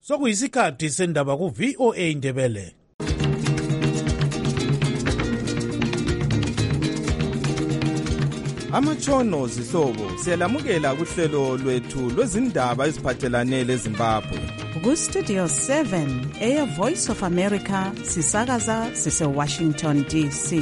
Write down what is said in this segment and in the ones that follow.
Sokuyisikhathi sendaba ku VOA Indebele. Amatshono zihlobo siyalamukela kuhlelo lwethu lwezindaba eziphathelane leZimbabwe. Ku Studio 7 Air Voice of America sisakaza sise Washington DC.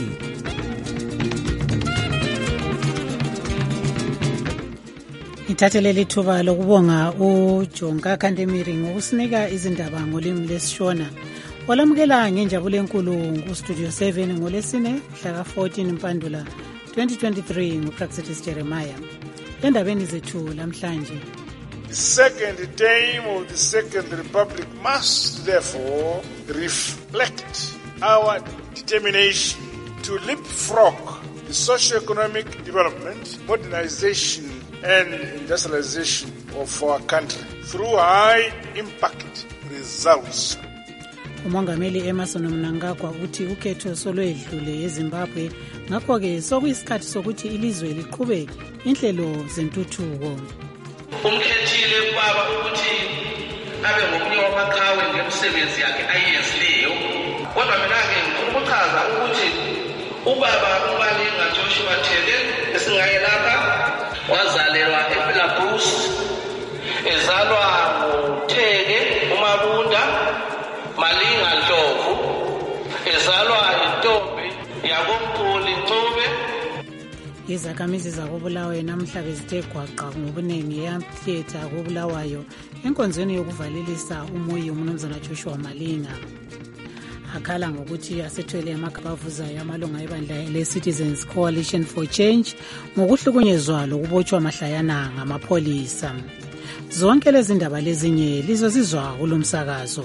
Ngithathele lithuba lokubonga uJonga Kandemiri ngokusinika izindaba ngolimi lesishona. Walamukela ngenjabulo enkulu ku Studio 7 ngolesine mhla ka-14 Mpandula 2023 nguPraxitis Jeremiah. Endabeni zethu lamhlanje. The second term of the Second Republic must therefore reflect our determination to leapfrog the socio-economic development, modernization and industrialization of our country through high-impact results. Umongameli Emmerson Mnangagwa uthi ukhetho solwedlule eZimbabwe ngakho-ke sokuyisikhathi sokuthi ilizwe liqhube inhlelo zentuthuko. Umkhethile ubaba ukuthi abe ngomunye wamaqhawe ngemisebenzi yakhe ayenzileyo. Kodwa mina-ke ngifuna ukuchaza ukuthi ubaba uMalinga Joshua Thele esingaye lapha wazalelwa ePhilabhus, ezalwa nguThele uMabunda Malinga Ndlovu, ezalwa intombi yakoMkhulu Ncube. Izakhamizi zakobulawayo namhla bezithe gwaqa ngobuningi eyamphetha kobulawayo enkonzweni yokuvalelisa umuyi uMnumzana Joshua Malinga. Akhala ngokuthi asethwele amagaba avuzayo amalunga ebandla le-Citizens Coalition for Change ngokuhlukunyezwa lokubotshwa mahlayana ngamapholisa. Zonke lezi ndaba lezinye lizozizwa kulo msakazo.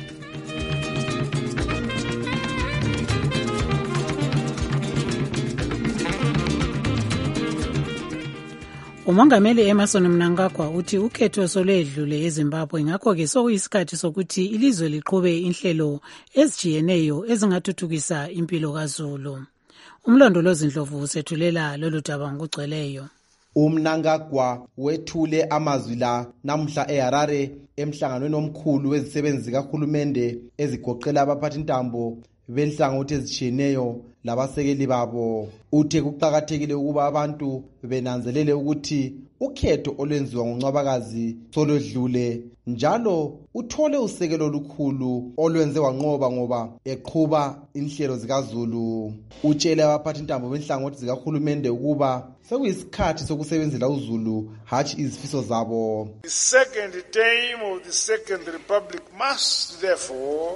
Umongameli Emmerson Mnangagwa uthi ukhetho solwedlule eZimbabwe ngakho-ke sokuyisikhathi sokuthi ilizwe liqhube inhlelo ezijiyeneyo ezingathuthukisa impilo kaZulu. Umlondolozi Ndlovu sethulela lolu daba ngokugcweleyo. UMnangagwa wethule amazwi la namhla eHarare emhlanganweni omkhulu wezisebenzi zikahulumende ezigoqela abaphathintambo benhlangothi ezitshiyeneyo labasekeli babo. Uthe kuqakathekile ukuba abantu benanzelele ukuthi ukhetho olwenziwa nguNcwabakazi solwedlule njalo uthole usekelo olukhulu olwenze wanqoba ngoba eqhuba inhlelo zikaZulu. Utshele abaphathintambo benhlangothi zikahulumende ukuba sekuyisikhathi sokusebenzela uZulu hatshi izifiso zabo. The second term of the Second Republic must therefore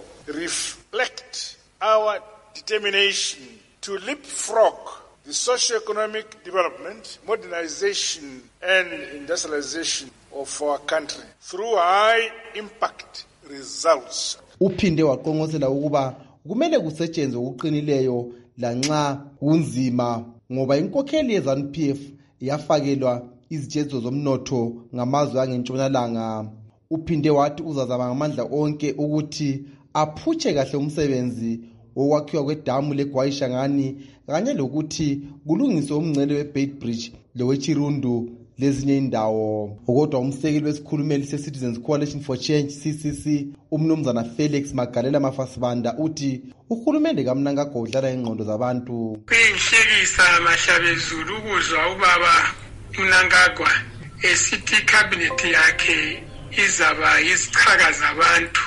reflect our determination to leapfrog the socio-economic development, modernization and industrialization of our country through high-impact results. Uphinde waqongosela ukuba kumele kusetshenzwe okuqinileyo lanxa kunzima ngoba inkokheli yeZANU-PF yafakelwa izitshezo zomnotho ngamazwe angentshonalanga. Uphinde wathi uzazama ngamandla onke ukuthi aphutshe kahle umsebenzi wokwakhiwa kwedamu leGwayishangani kanye lokuthi kulungiswe umngcele weBait Bridge loweChirundu lezinye indawo. Kodwa umsekeli wesikhulumeli se-Citizens Coalition for Change CCC uMnumzana Felix Magalela Mafasibanda uthi uhulumende kaMnangagwa udlala ingqondo zabantu. Kuyinhlekisa mahlabezulu ukuzwa ubaba uMnangagwa esithi cabinet yakhe izaba izichaka zabantu,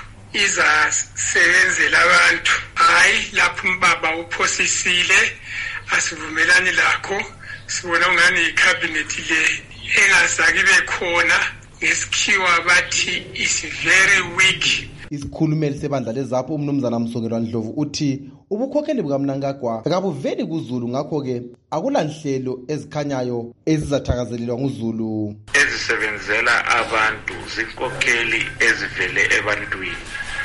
izasebenzela abantu. Hayi, lapho umbaba uphosisile asivumelani lakho. Sibona ungani icabinet le engazaki bekhona ngesikhiwa bathi is very weak. Isikhulumeli sebandla leZAPU uMnumzana Msongelwa Ndlovu uthi ubukhokheli bukaMnangagwa akabuveli kuZulu ngakho-ke akulanhlelo ezikhanyayo ezizathakazelelwa nguZulu. Ezisebenzela abantu zinkokheli ezivele ebantwini,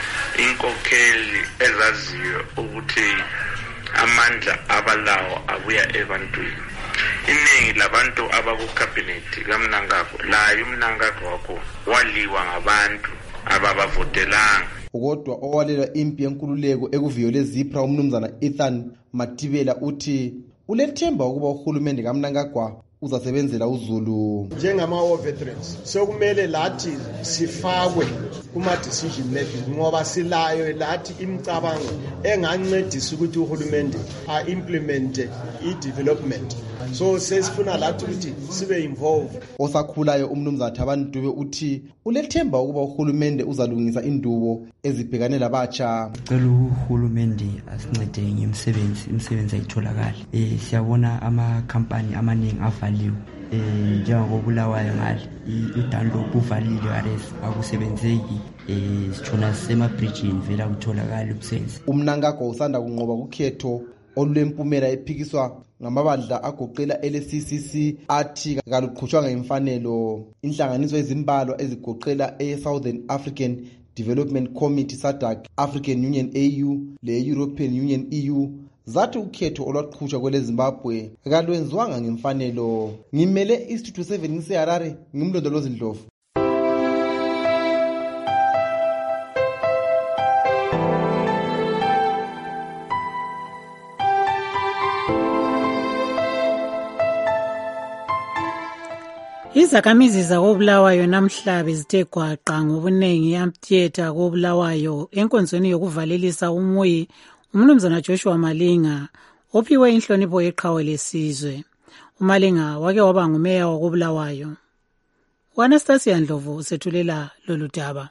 inkokheli ezaziyo ukuthi amandla abalawo abuya ebantwini. Iningi labantu abakukabinethi kaMnangagwa layo uMnangagwa wakho waliwa ngabantu ababavotelanga. Kodwa owalela impi yenkululeko ekuviyole Zipra uMnumzana Ethan Matibela uthi ulethemba ukuba uhulumende kaMnangagwa uzasebenzela uZulu. Njengama-war veterans sokumele lathi sifakwe kuma-decision making ngoba silayo lathi imicabango engancedisa ukuthi uhulumende a-implemente i-development. So sesifuna lathi ukuthi sibe involved. Osakhulayo umnumzana Thabani Dube uthi ulethemba ukuba uhulumende uzalungisa indubo ezibhekane labatsha. Cela uhulumende asincede imisebenzi ayitholakala. Siyabona ama-company amaningi avaliwe. Njengokubulawayo ngale uDunlop uvalile arrest akusebenzeki. Sithona semabridgini vela kutholakala ubusenzi. Umnangagwa usanda kunqoba kukhetho olulempumela ephikiswa ngamabandla agoqela LCCC athi kaluqhutshwanga imfanelo. Inhlanganiso ezimbalwa ezigoqela e-Southern African Development Committee SADC, African Union AU le-European Union EU zathi ukhetho olwaqhutshwa kwele Zimbabwe kalwenziwanga ngemfanelo. Ngimele iStudio 7 ngiseHarare, ngimlondolozi Ndlovu. Izakhamizi zakoBulawayo namhla bezithe gwaqa ngobunengi yamthetha koBulawayo enkonzweni yokuvalelisa umuyi umnumzana Joshua Malinga ophiwe inhlonipho yeqhawe lesizwe. uMalinga wake waba ngumeya wakoBulawayo. uAnastasia Ndlovu usethulela lolu daba.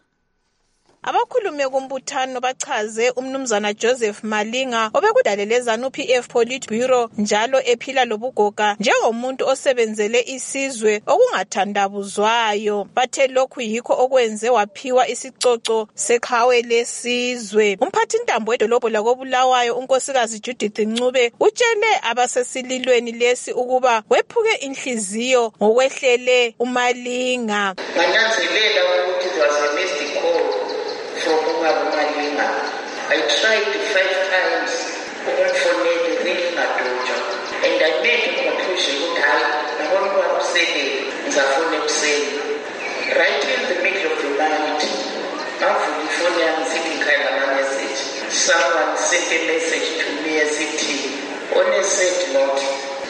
Abakhulume kumbuthano bachaze umnumzana Joseph Malinga obekudalele ZANU-PF Politburo njalo ephila lobugoga njengomuntu osebenzele isizwe okungathandabuzwayo. Bathe lokhu yikho okwenze waphiwa isicoco seqhawe lesizwe. Umphathintambo wedolobho lakoBulawayo unkosikazi Judith Ncube utshele abasesililweni lesi ukuba wephuke inhliziyo ngokwehlele uMalinga. Ngananzelela ukuthi wasemestic call from Malinga. I tried 5 times ukumfonela ringing adoja, and I made a conclusion ukuthi abantu bakusele ngizafona ekuseni. Right in the middle of the night, ngavula ifoni yami sikhikhala ama-message. Someone sent a message to me esithi on a sad note,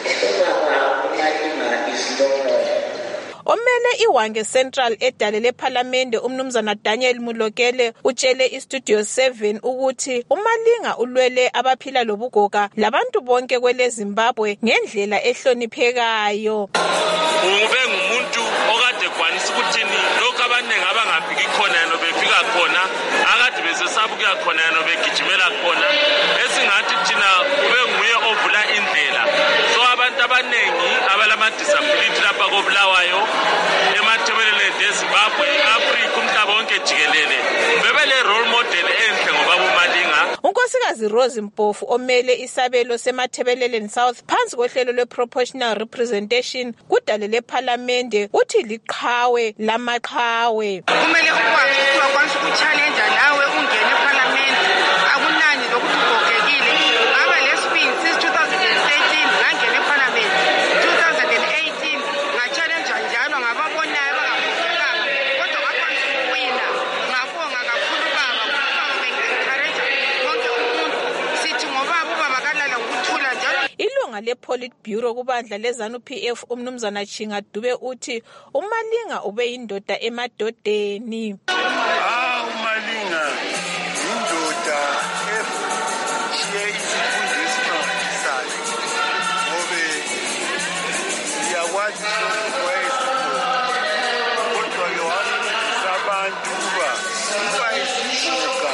ubaba uMalinga is no more. Omele iWange Central edalele ePhalamende umnumzana Daniel Mulokele utshele iStudio 7 ukuthi uMalinga ulwele abaphila lobugoga labantu bonke kwele Zimbabwe ngendlela ehloniphekayo. Ube ngumuntu okade kwanisa ukuthini lokho abaningi abangafiki khona nobefika khona akade besesabuka khona nobegijimela khona esingathi thina ube nguye ovula indlela. So abantu abaningi abalama disability lapha koBulawayo emathebeleleni eZimbabwe, Africa, umhlaba wonke jikelele bebele role model enhle ngoba uMalinga. Unkosikazi Rose Mpofu omele isabelo semathebeleleni South phansi kohlelo lwe-proportional representation kudalele ePhalamende uthi liqhawe lamaqhawe. Kumele ukwazi ukuthi wakwanisa ukuchallenge nawe ungene ePhalamende akunani lokuthi ugogekile. Ngaba lesibili since 2013 ngangena ePhalamende. 2018 ngachallenge njalo ngababonayo bangagogekanga kodwa ngakwanisa ukuwina. Ngabonga kakhulu baba bengi-encourage wonke umuntu sithi ngoba ubaba kalala ngokuthula njalo. Ilunga lePolitburo kubandla leZANU-PF umnumzana Chinga Dube uthi uMalinga ube yindoda emadodeni. uMalinga indoda eshiye isifundo esimangalisayo ngobe iyakwazi kodwa yohambisa abantu uba isisuka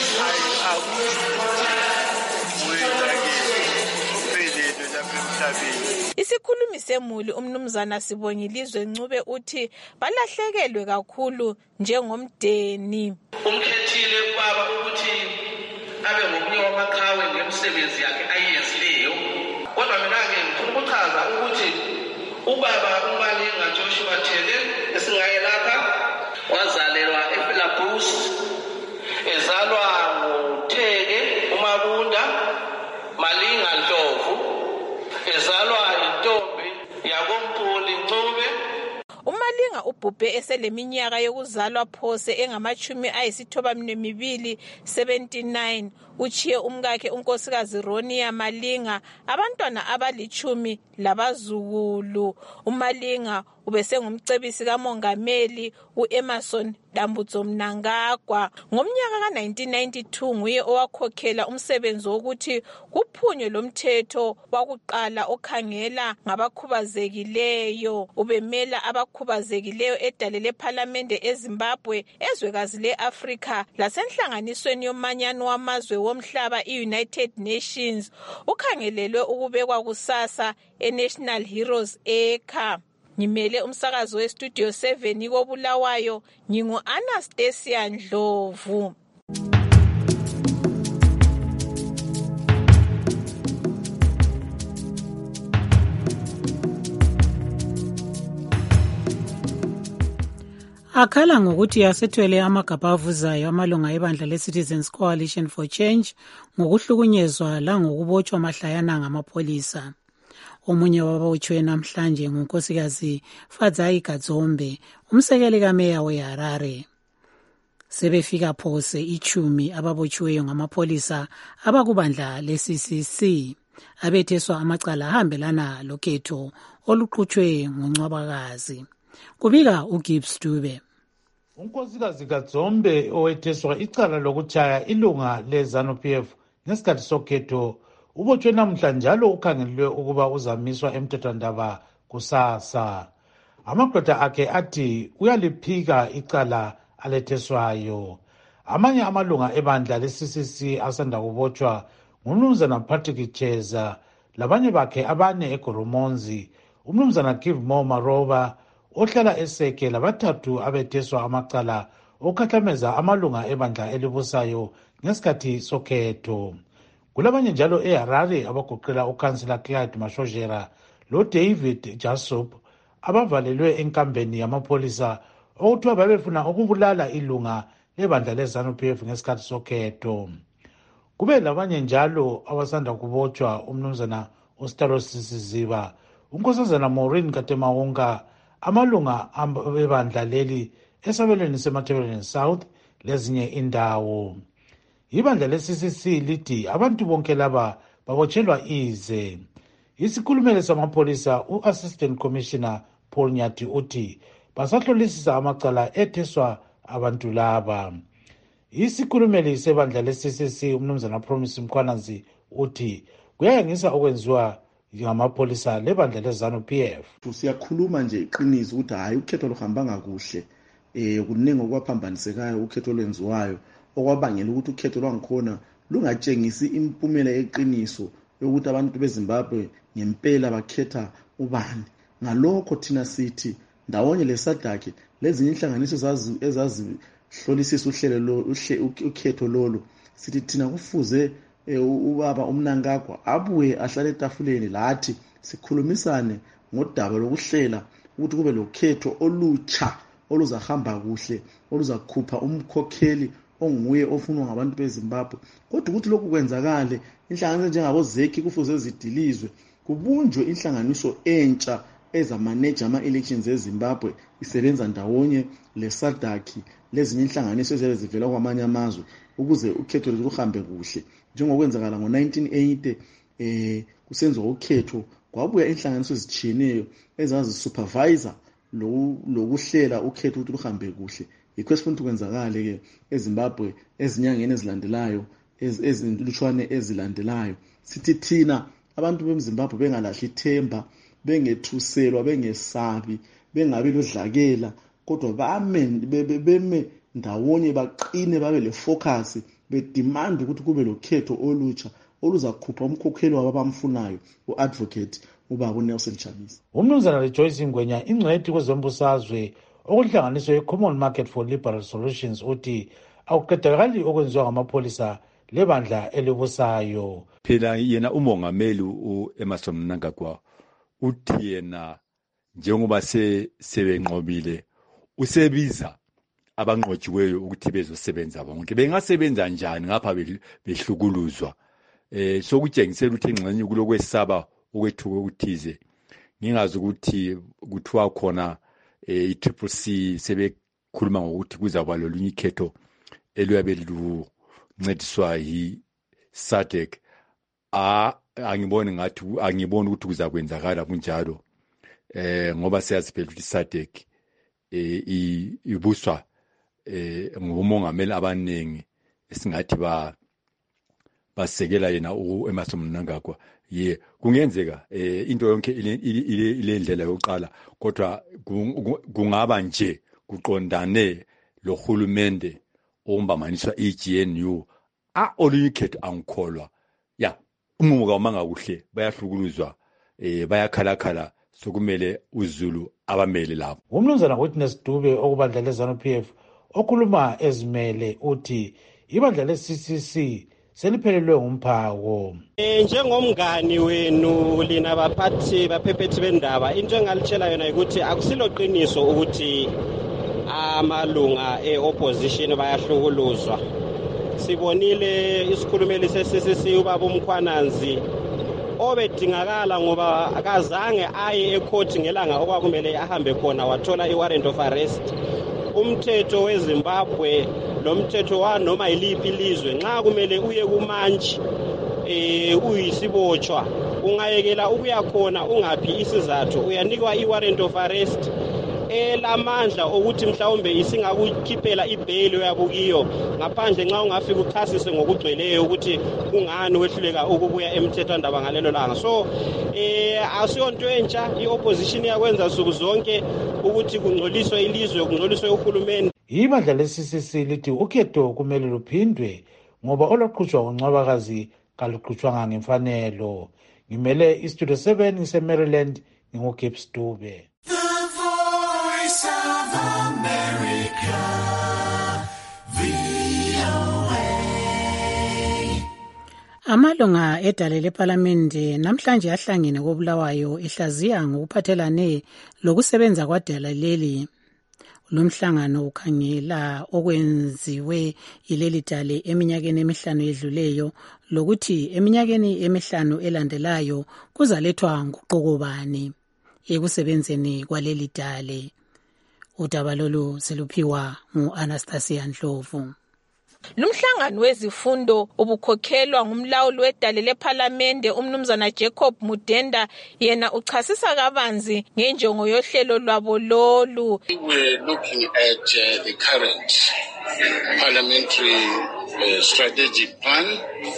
Isikhulumi semuli umnumzana Sibongilizwe Ncube uthi balahlekelwe kakhulu njengomdeni. Umkhethile baba ukuthi abe ngomunye wamakhawe ngemisebenzi yakhe ayenzileyo. Kodwa mina-ke ngifuna ukuchaza ukuthi ubaba uMalinga Joshua Thele esingaye lapha wazalelwa ePhilabhus, ezalwa nguTheke uMabunda Malinga Ndlovu, ezalwa intombi yakoMpuli Ncube. uMalinga ubhubhe eseleminyaka yokuzalwa phose engama-92 79. Uchiye umkakhe unkosikazi Ronia Malinga abantwana abali-10 labazukulu. uMalinga ubesengumcebisi kamongameli u-Emerson Dambudzo Mnangagwa. Ngomnyaka ka-1992 nguye owakhokhela umsebenzi wokuthi kuphunywe lo mthetho wakuqala okhangela ngabakhubazekileyo. Ubemela abakhubazekileyo edale lephalamende eZimbabwe, ezwekazi le-Afrika lasenhlanganisweni yomanyano wamazwe womhlaba i-United Nations. Ukhangelelwe ukubekwa kusasa e-National Heroes Acre. Ngimele umsakazo westudio 7 koBulawayo, ngingu-Anastasia Ndlovu. Akhala ngokuthi yasethwele amagabha avuzayo amalunga ebandla le-Citizens Coalition for Change ngokuhlukunyezwa langokubotshwa mahlayana ngamapholisa. Omunye wababotshwe namhlanje ngunkosikazi Fadzayi Gadzombe, umsekeli kameya weHarare. Sebefika phose 10 ababotshweyo ngamapholisa abakubandla le-CCC abetheswa amacala ahambelana lokhetho oluqhutshwe nguNcwabakazi. Kubika uGibbs Dube. Unkosikazi Gadzombe owetheswa icala lokutshaya ilunga le-ZANU-PF ngesikhathi sokhetho ubotshwe namhla njalo ukhangelelwe ukuba uzamiswa emthethwandaba kusasa. Amadoda akhe athi uyaliphika icala aletheswayo. Amanye amalunga ebandla le-CCC asanda kubotshwa nguMnumzana Patrick Cheza labanye bakhe abane eGoromonzi, uMnumzana Give More Maroba ohlala eSeke labathathu abetheswa amacala okukhahlameza amalunga ebandla elibusayo ngesikhathi sokhetho. Kulabanye njalo eHarare abagoqela uKhansela Clyde Mashojera loDavid Jasup abavalelwe enkambeni yamapholisa okuthiwa babefuna ukubulala ilunga lebandla le-ZANU-PF ngesikhathi sokhetho. Kube labanye njalo abasanda kubotshwa uMnumzana Ostalo Sisiziba, uNkosazana Maureen Katemaonga, amalunga ebandla leli esabelweni seMatabeleland South lezinye indawo. Ibandla le-CCC lithi abantu bonke laba babotshelwa ize. Isikhulumeli samapholisa u-Assistant Commissioner Paul Nyati uthi basahlolisisa amacala etheswa abantu laba. Isikhulumeli sebandla le-CCC uMnumzana Promise Mkhwanazi uthi kuyayangisa okwenziwa ngamapholisa lebandla le-ZANU-PF. Siyakhuluma nje iqiniso ukuthi hayi ukhetho luhambanga kuhle, kuningi okwaphambanisekayo ukhetho lwenziwayo okwabangela ukuthi ukhetho lwangikhona lungatshengisi impumela eqiniso yokuthi abantu beZimbabwe ngempela bakhetha ubani. Ngalokho thina sithi ndawonye leSADC lezinye inhlanganiso ezazihlolisisa ukhetho lolo, sithi thina kufuze ubaba uMnangagwa abuye ahlale etafuleni lathi sikhulumisane ngodaba lokuhlela ukuthi kube lokhetho olutsha oluzahamba kuhle, oluzakhupha umkhokheli onguye ofunwa ngabantu beZimbabwe. Kodwa ukuthi lokhu kwenzakale, inhlanganiso njengabo ZECI kufuze zidilizwe, kubunjwe inhlanganiso entsha ezamaneja ama-elections eZimbabwe isebenza ndawonye leSADC lezinye inhlanganiso ezivela kwamanye amazwe ukuze ukhetho luhambe kuhle. Njengokwenzakala ngo-1980 kusenziwa ukhetho, kwabuya inhlanganiso ezitshiyeneyo ezazisupervisor lokuhlela ukhetho ukuthi luhambe kuhle. Yikho esifuna ukuthi kwenzakale-ke eZimbabwe ezinyangeni ezilandelayo, ezilutshwane ezilandelayo. Sithi thina abantu beMzimbabwe bengalahli ithemba, bengethuselwa, bengesabi, bengabi lodlakela, kodwa beme ndawonye, baqine, babe le-focus, bedimanda ukuthi kube lokhetho olutsha oluzakhupha umkhokheli wabo abamfunayo, u-advocate ubaba uNelson Chamisa. uMnumzana Rejoice Ngwenya, ingcwethi kwezombusazwe okuhlanganiswe i-Common Market for Liberal Solutions, uthi akuqedakali okwenziwa ngamapholisa lebandla elibusayo. Phela yena umongameli u-Emerson Mnangagwa uthi yena njengoba sebenqobile usebiza abanqotshiweyo ukuthi bezosebenza bonke. Bengasebenza njani ngapha behlukuluzwa? Sokutshengisela ukuthi engxenye kulokwesaba okwethuka ukuthize. Ngingazi ukuthi kuthiwa khona i-CCC sebekhuluma ngokuthi kuzaba lolunye ikhetho eliyabe luncediswa yi-SADC. Angiboni ukuthi kuzakwenzakala kunjalo, ngoba siyazi phela ukuthi i-SADC ibuswa ngomongameli abaningi esingathi basekela yena u-Emmerson Mnangagwa. Kungenzeka into yonke ile ndlela yokuqala, kodwa kungaba nje kuqondane lo hulumende ombamaniswa i-GNU olunye ikhetho angikholwa. Umuka umanga kuhle bayahlukuluzwa, bayakhalakhala, sokumele uZulu abamele lapho. Umnumzana Witness Dube okubandla leZANU-PF okhuluma ezimele uthi ibandla le-CCC seliphelelwe umphako. Njengomngani wenu lina baphepheti bendaba, into engalitshela yona ukuthi akusilo qiniso ukuthi amalunga e-opposition bayahlukuluzwa. Sibonile isikhulumeli se-CCC ubaba uMkhwananzi obedingakala ngoba akazange aye ecourt ngelanga okwakumele ahambe khona wathola i-warrant of arrest. Umthetho weZimbabwe lo mthetho wanoma yiliphi ilizwe nxa kumele uye kumantshi uyisibotshwa ungayekela ukuya khona ungaphi isizathu, uyanikwa i-warrant of arrest elamandla ukuthi mhlawumbe isingakukhiphela ibheli oyabukiyo ngaphandle nxa ungafika uchasise ngokugcweleyo ukuthi kungani wehluleka ukubuya emthethwandaba ngalelo langa. So asiyonto entsha i-opposition yakwenza nsuku zonke ukuthi kungcoliswe ilizwe, kungcoliswe uhulumeni. Ibandla le-CCC lithi ukhetho kumele luphindwe ngoba olwaqhutshwa ngoNcwabakazi kaluqhutshwanga ngemfanelo. Ngimele iStudio 7 ngise-Maryland, nginguGibbs Dube. Amalunga edale lePhalamende namhlanje ahlangene koBulawayo ehlaziya ngokuphathelane lokusebenza kwadala leli. Lumhlangano ukhangela okwenziwe yileli dale eminyakeni emihlanu edluleyo lokuthi eminyakeni emihlanu elandelayo kuzalethwa nguquko bani ekusebenzeni kwaleli dale. Udaba lolu seluphiwa ngu-Anastasia Ndlovu. Lumhlangano wezifundo ubukhokhelwa ngumlawuli wedale lePhalamende umnumzana Jacob Mudenda, yena uchasisa kabanzi ngenjongo yohlelo lwabo lolu. We're looking at the current parliamentary strategic plan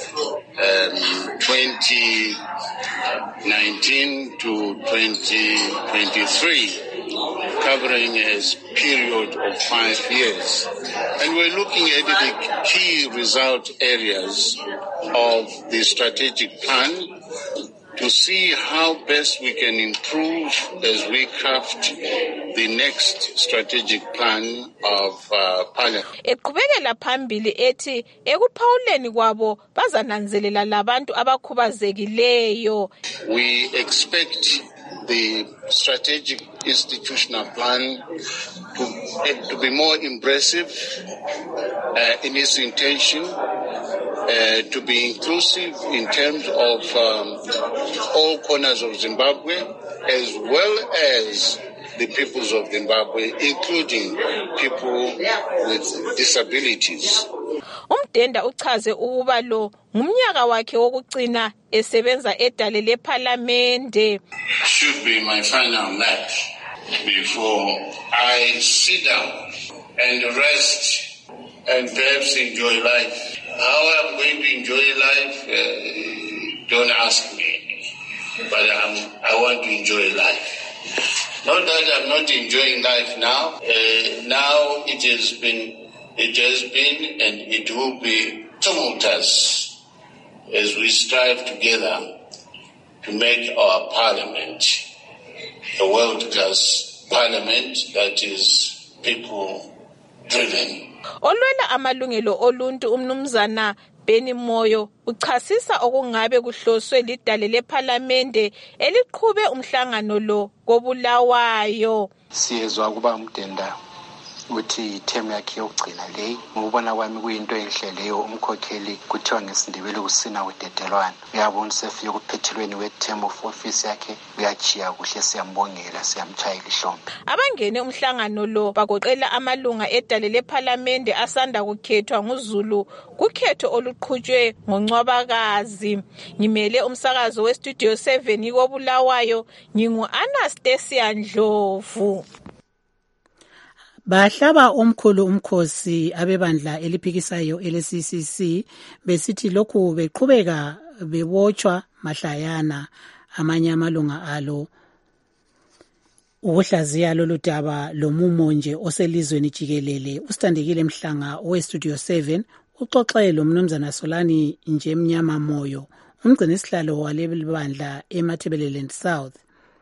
2019 to 2023, covering a period of 5 years. And we're looking at the key result areas of the strategic plan to see how best we can improve as we craft the next strategic plan of Parliament. Eqhubekela phambili ethi ekuphawuleni kwabo bazananzelela labantu abakhubazekileyo. We expect the strategic institutional plan to be more impressive in its intention, to be inclusive in terms of all corners of Zimbabwe, as well as the peoples of Zimbabwe, including people with disabilities. Umdenda uchaze ukuba lo ngumnyaka wakhe wokucina esebenza edale lePhalamende. Should be my final nap before I sit down and rest and perhaps enjoy life. How I'm going to enjoy life, don't ask me, but I want to enjoy life. Not that I'm not enjoying life now. Now it has been and it will be tumultuous as we strive together to make our parliament a world-class parliament that is people-driven. Olwela amalungelo oluntu umnumzana Beni Moyo uchasisa okungabe kuhloswe lidale lePhalamende eliqhube umhlangano lo koBulawayo. Siyezwa kuba Mdenda ukuthi term yakhe yokugcina le ngokubona kwami kuyinto enhle leyo. Umkhokheli kuthiwa ngesindebele kusina kudedelwana. Uyabona sefike kuphethelweni we-term of office yakhe uyachiya kuhle, siyambongela, siyamtshayela ihlombe. Abangene umhlangano lo bagoqela amalunga edale lephalamende asanda kukhethwa nguZulu kukhetho oluqhutshwe ngoNcwabakazi. Ngimele umsakazo weStudio 7 koBulawayo, ngingu-Anastasia Ndlovu. Bahlaba omkhulu umkhosi abebandla eliphikisayo ele-CCC besithi lokhu beqhubeka bebotshwa mahlayana amanye amalunga alo ukuhlaziya lolu daba lomumo nje oselizweni jikelele. Usitandekile Mhlanga weStudio 7 uxoxe lo mnumzana Solani nje mnyama moyo, umgcini sihlalo waleli bandla eMatabeleland South.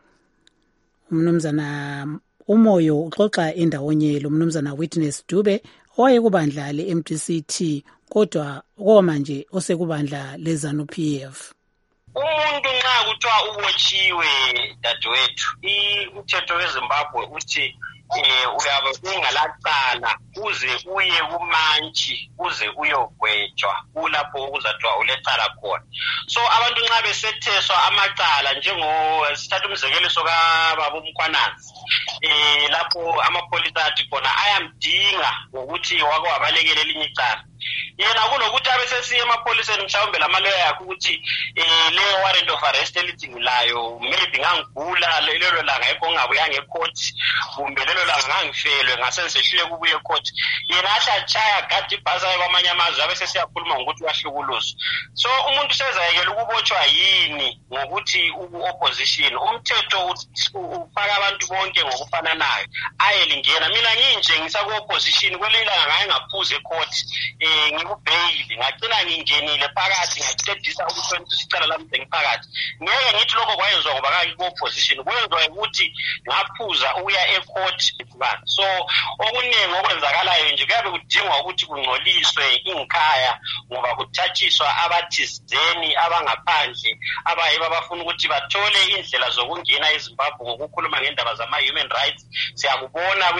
Umnumzana umoyo uxoxa endawonye lo mnumzana Witness Dube owayekubandla le-MDCT kodwa manje osekubandla leZANU-PF. Umuntu nxa kuthiwa ubotshiwe dadewethu, umthetho weZimbabwe uthi uyabe ungalacala uze uye kumantshi uze uyogwetshwa kulapho okuzathiwa ulecala khona. So abantu nxa besetheswa amacala sithatha umzekeliso kababa uMkhwananzi, lapho amapholisa athi khona ayamdinga ngokuthi wake wabalekela elinye icala, yena kunokuthi abesesiya emapholiseni mhlawumbe lamaloya yakhe ukuthi le warrant of arrest elidingilayo maybe ngangigula lelo langa ekho ngabuyanga ecourt, kumbe lelo langa ngangifelwe ngasengisehlile kubuye ecourt, yena ahlachaya gadi ibhazayo kwamanye amazwe abesesiyakhuluma ngokuthi wahlukuluzo. So umuntu sezayekela ukubotshwa yini ngokuthi uku-opposition? Umthetho ufaka abantu bonke ngokufananayo ayelingena. Mina nginje ngisaku-opposition kwelinye ilanga ngaye ngaphuza ecourt, ngikubheyili ngacina ngingenile phakathi ngaqedisa ukuthi isicala lami sengiphakathi. Ngeke ngithi lokho kwayenziwa ngoba kayi-opposition, kwenziwa ukuthi ngaphuza ukuya ecourt. So okuningi okwenzakalayo nje kuyabe kudingwa ukuthi kungcoliswe inkhaya ngoba kuthathiswa abathizeni abangaphandle abayiba bafuna ukuthi bathole indlela zokungena eZimbabwe ngokukhuluma ngendaba zama-human rights. Siyakubona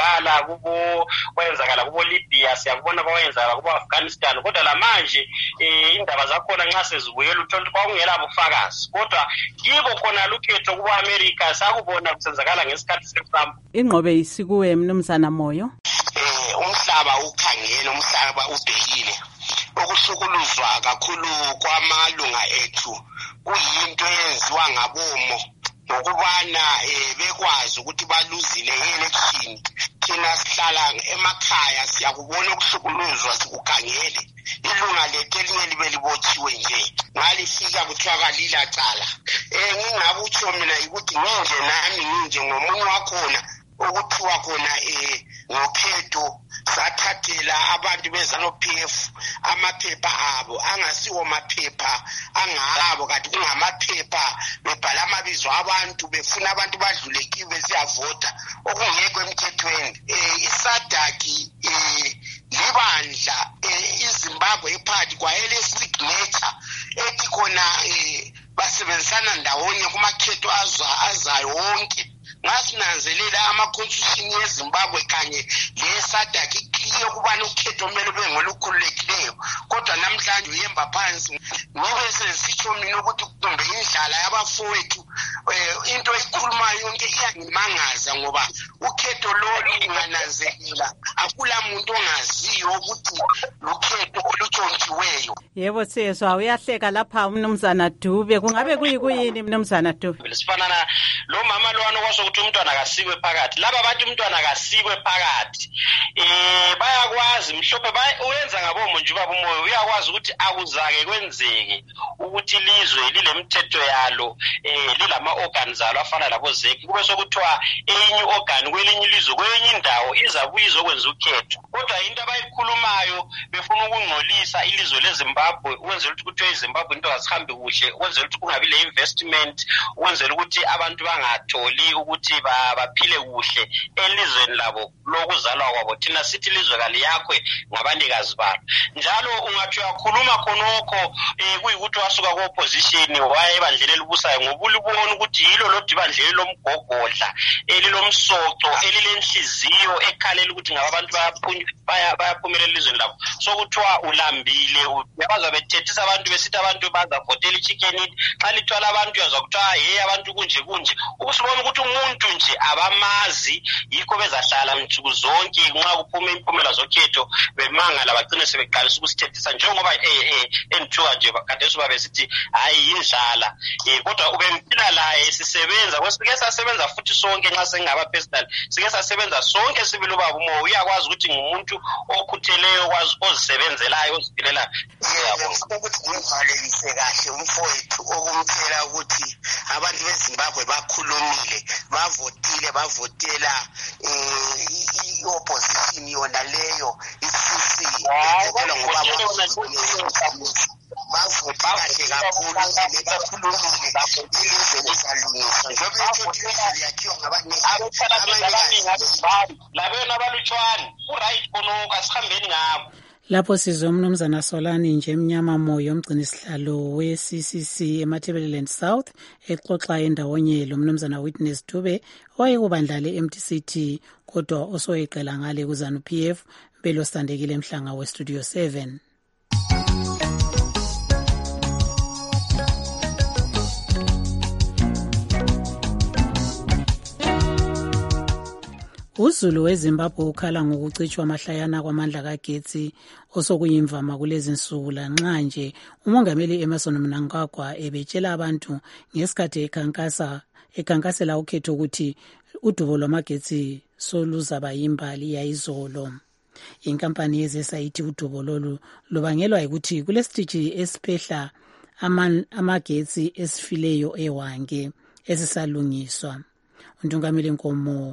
kwenzakala kubo Libya, siyakubona kwenzakala kubo Afghanistan, kodwa lamanje indaba zakhona nxa sezibuyela uthola ukuthi kwakungela bufakazi, kodwa kibo khona lukhetho kubo America sakubona kusenzakala ngesikhathi seTrump. Ingqobe isikuwe mnumzana Moyo. Umhlaba ukhangele, umhlaba ubhekile. Ukuhlukuluzwa kakhulu kwamalunga ethu kuyinto eyenziwa ngabomo ngokubana bekwazi ukuthi baluzile election. Thina sihlala emakhaya siyakubona ukuhlukuluzwa sikukhangele. Ilunga lethu elinye libe libotshiwe nje ngalifika kuthiwa kalila cala. Ngingabutsho mina ukuthi nginje ngomunye wakhona okuthiwa khona ngokhetho sathathela abantu beZANU-PF amaphepha abo angasiwo maphepha angabo, kanti kungamaphepha bebhala amabizo abantu befuna abantu badlulekiwe siyavota okungekho emthethweni. isadaki libandla iZimbabwe iParty kwayele signature ethi khona basebenzisana ndawonye kumakhetho azayo wonke. Ngasinanzelela ama-constitution yeZimbabwe kanye le-SADC ikliye ukubana ukhetho kumele ube ngolukhululekileyo, kodwa namhlanje uyemba phansi ngibe sesitsho mina ukuthi kumbe indlala yabafowethu into ekhulumayo yonke iyangimangaza ngoba ukhetho lolu ungananzelela akula muntu ongaziyo ukuthi lukhetho olutshontshiweyo. Yebo sezwa uyahleka lapha umnumzana Dube, kungabe kuyini mnumzana Dube? Sifanana lo mama lwana kwaso ukuthi umntwana akasikwe phakathi. Laba abantu umntwana akasikwe phakathi bayakwazi mhlophe uyenza ngabomo nje ubaba umoyo, uyakwazi ukuthi akuzake kwenzeke ukuthi ilizwe lilemthetho yalo lilama organs alo afana labo ZEC, kube sokuthiwa enye organ kwelinye ilizwe kwenye indawo izabuye izokwenza ukhetho. Kodwa into abayikhulumayo befuna ukungcolisa ilizwe leZimbabwe, ukwenzela ukuthi kuthiwe iZimbabwe into azihambi kuhle, ukwenzela ukuthi kungabi le investment, ukwenzela ukuthi abantu bangatholi ukuthi baphile kuhle elizweni labo lokuzalwa kwabo. Thina sithi ilizwe kaliyakhwe ngabanikazi balo. indaba njalo ungathi uyakhuluma khonokho kuyikuthi wasuka ku-opposition waya ebandleni elibusayo ngoba ulibona ukuthi yilo lodwa ibandleni lomgogodla elilomsoco elilenhliziyo ekhalela ukuthi ngaba abantu bayaphumelela elizweni labo so kuthiwa ulambile uyabaza bethethisa abantu besithi abantu bazavotela i-chicken eat xa lithwala abantu uyazwa kuthiwa hey abantu kunje ubusibona ukuthi umuntu nje abamazi yikho bezahlala mthuku zonke nxa kuphume impumela zokhetho bemangala bagcine sebeqalisa ukusithethisa njengoba enthuka nje kade suba besithi hayi indlala kodwa ubempila laye sisebenza kwesike sasebenza futhi sonke nxa sengaba personal sike sasebenza sonke sibili ubaba umo uyakwazi ukuthi ngumuntu okhutheleyo kwazi ozisebenzelayo ozipilela ukuthi ngivalelise kahle umfowethu okumtshela ukuthi abantu beZimbabwe bakhulumile bavotela i-opposition yona leyo i-CC ethekelwa ngoba bavota kahle kakhulu bakhulumile ilizwe lizalungiswa njengoba ukuthi ilizwe liyakhiwa ngabanikazi labena abalutshwane uright khonoko asihambeni ngabo. Lapho sizwe umnumzana Solani nje Mnyama Moyo umgcini sihlalo we-CCC eMatabeleland South exoxa endawonye lo mnumzana Witness Dube owayekubandla le-MTCT kodwa osoyeqela ngale kuZANU-PF belosandekile emhlanga we-Studio 7. uZulu weZimbabwe ukhala ngokucitshwa amahlayana kwamandla kagetsi osokuyimvama kulezi nsuku lanxa nje umongameli Emmerson Mnangagwa ebetshela abantu ngesikhathi ekhankasela ukhetho ukuthi udubo lwamagetsi soluzaba yimbali yayizolo. Inkampani yezesayithi udubo lolu lubangelwa ukuthi kulesitiji esiphehla amagetsi esifileyo ewange esisalungiswa. Untungameli Nkomo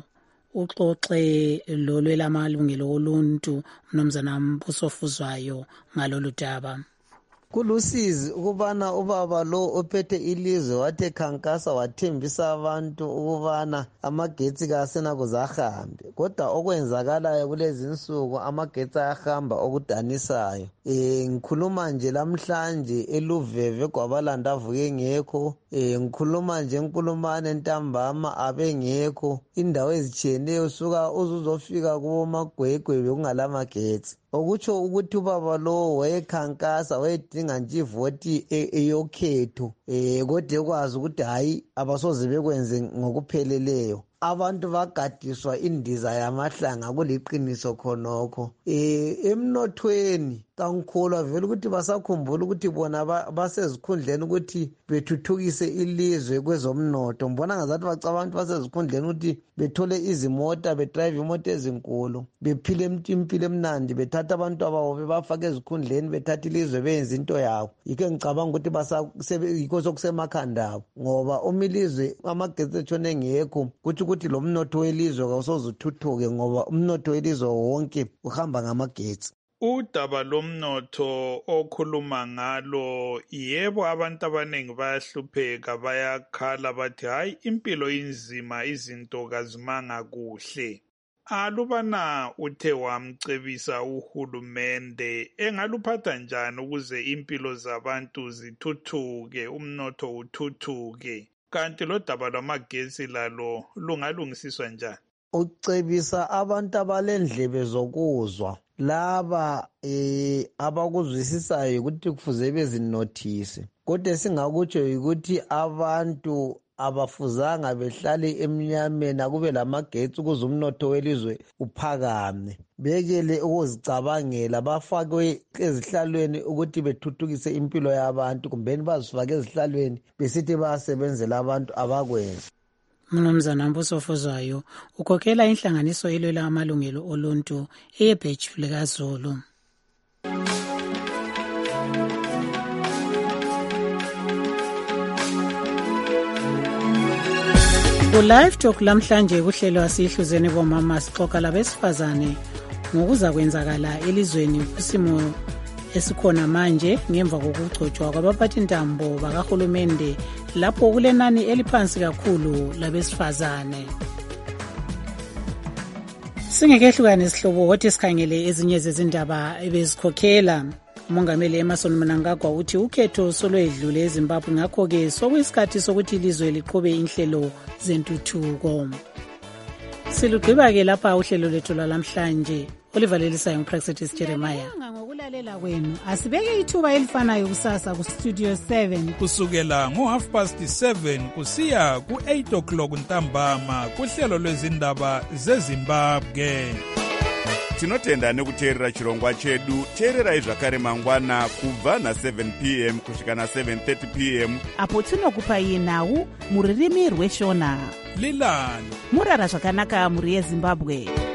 uxoxe lolwelamalungelo oluntu mnumzana Mbuso Fuzwayo ngalolu daba. Kulusizi ukubana ubaba lo ophethe ilizwe wathe khankasa wathembisa abantu ukubana amagetsi kasenakuze ahambe kodwa okwenzakalayo kulezi nsuku amagetsi ayahamba okudanisayo. Ngikhuluma nje lamhlanje eluveve kwabalanda avuke ngekho, ngikhuluma nje enkulumane ntambama abengekho, indawo ezitshiyeneyo suka uzuzofika kubomagwegwe bekungalamagetsi. Okutsho ukuthi ubaba lo wayekhankasa wayedinga nje ivoti eyokhetho kodwa ekwazi ukuthi hayi abasoze bekwenze ngokupheleleyo. Abantu bagadiswa indiza yamahlanga kuliqiniso khonokho. Emnothweni kangikholwa vele ukuthi basakhumbula ukuthi bona basezikhundleni ukuthi bethuthukise ilizwe kwezomnotho. Mbona ngazathi bacabantu basezikhundleni ukuthi bethole izimota, bedrive imoto ezinkulu, bephile impilo emnandi, bethatha abantu ababo bebafaka ezikhundleni, bethatha ilizwe benze into yabo. Yike ngicabanga ukuthi yikho sokusemakhanda abo ngoba umilizwe amagetsi etshone ngekho ukuthi lo mnotho welizwe kawusoze uthuthuke ngoba umnotho welizwe wonke uhamba ngamagetsi. Udaba lomnotho okhuluma ngalo, yebo abantu abaningi bayahlupheka, bayakhala bathi hayi impilo inzima, izinto kazimanga kuhle. Alubana uthe wamcebisa uhulumende engaluphatha njani ukuze impilo zabantu zithuthuke, umnotho uthuthuke, kanti lo daba lwamagetsi lalo lungalungisiswa njani? Ucebisa abantu abalendlebe zokuzwa, laba abakuzwisisayo ukuthi kufuze bezinothise. Kodwa singakutsho ukuthi abantu abafuzanga behlale emnyameni akube lamagetsi ukuze umnotho welizwe uphakame. Bekele ukuzicabangela, bafakwe ezihlalweni ukuthi bethuthukise impilo yabantu kumbeni bazifake ezihlalweni besithi bayasebenzela abantu abakwenza. Mnumzana Mbuso Fuzwayo ukhokhela inhlanganiso elwela amalungelo oluntu eyebheji likaZulu. Ku-Live Talk lamhlanje kuhlelwa sihluzene bomama sixoxa labesifazane ngokuza kwenzakala elizweni kusimo esikhona manje ngemva kokugcotshwa kwabaphathintambo bakahulumende lapho kulenani eliphansi kakhulu labesifazane. Singekehlukane sihlobo wothi sikhangele ezinye zezindaba ebezikhokhela. Umongameli Emmerson Mnangagwa uthi ukhetho solwedlule eZimbabwe ngakho-ke sokuyisikhathi sokuthi ilizwe liqhube inhlelo zentuthuko. Silugqiba-ke lapha uhlelo lethu lwalamhlanje olivalelisayo nguPraxetis Jeremiah. Ngokulalela kwenu asibeke ithuba elifanayo kusasa kustudio 7 kusukela ngo7:30 kusiya ku8 o'clock ntambama kuhlelo lwezindaba zeZimbabwe. Tinotenda nekuteerera chirongwa chedu. Teererai zvakare mangwana kubva na7 p.m. kusvika na7:30 p.m. apo tinokupai nhau muririmi rweshona. Lilani murara zvakanaka muri yeZimbabwe.